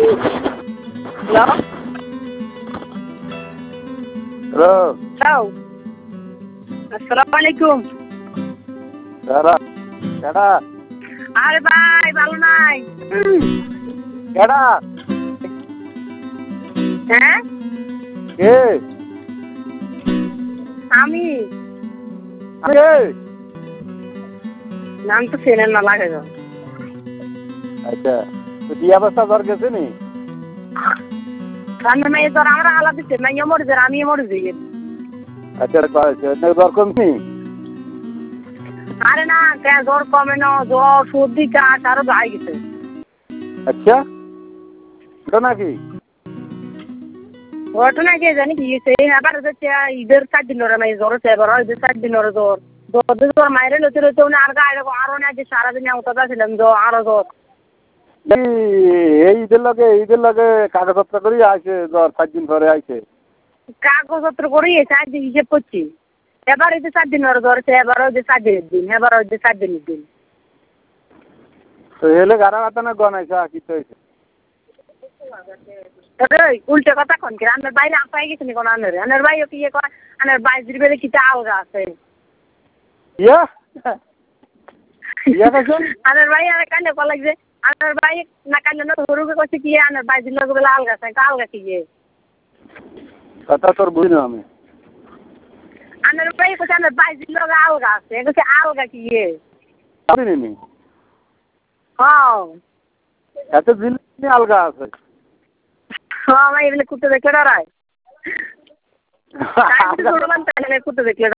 Hello hello hello আসসালামু আলাইকুম। কেডা কেডা আরে ভাই ভালো নাই? কেডা হ্যাঁ কে আমি কে নাম তো চেনেন না লাগে গো। আচ্ছা তো বিয়া বস্তা ধর গেছে নি রান্না মেয়ে তোর আমরা আলাদা দিচ্ছে মাইয়া মরে যার আমি মরে যাই। আচ্ছা দর কমছি আরে না কে জ্বর কমে না, জ্বর সর্দি কাশ আরো গায়ে গেছে। আচ্ছা ওটা নাকি ঘটনা কে জানি কি গেছে এবার হচ্ছে ঈদের 4 দিন ওরা মাই জ্বর হচ্ছে এবার ঈদের 4 দিন ওরা জ্বর জ্বর মায়ের লতে লতে উনি আর গায়ে আরো না যে সারাদিন অন্তত ছিলাম জ্বর আরো জ্বর। এই ঈদের লগে কাগজপত্র করি আইছে জ্বর 4 দিন পরে আইছে কাগজপত্র করে 4 দিন হিসেব করছি। এবার ঈদের 4 দিন ওরা জ্বর হচ্ছে এবার ঈদের 4 দিনের দিন এবার ঈদের 4 দিনের দিন। তো এলে গারা মাথা না গনাইছে কি তো হইছে উল্টে কথা কোন কি আনের বাইরে আপাই গেছে নি কোন আনের ভাই কি ইয়ে কয় আনের বাইরের বেলে কি আলগা আছে ইয়া ইয়া কাছে আনের ভাই আর কানে কল লাগছে আনের ভাই না কানে না গরুকে কইছে কি আনের বাইরের লোক বেলা আলগা আছে আলগা কি কথা তোর বুঝি না আমি আনের ভাই কইছে আনের বাইরের লোক আলগা আছে কইছে আলগা কি জানি নি হ্যাঁ এত দিন আলগা আছে হ্যাঁ ভাই এগুলো কুত্তে দেখলে ডরায় কুত্তে দেখলে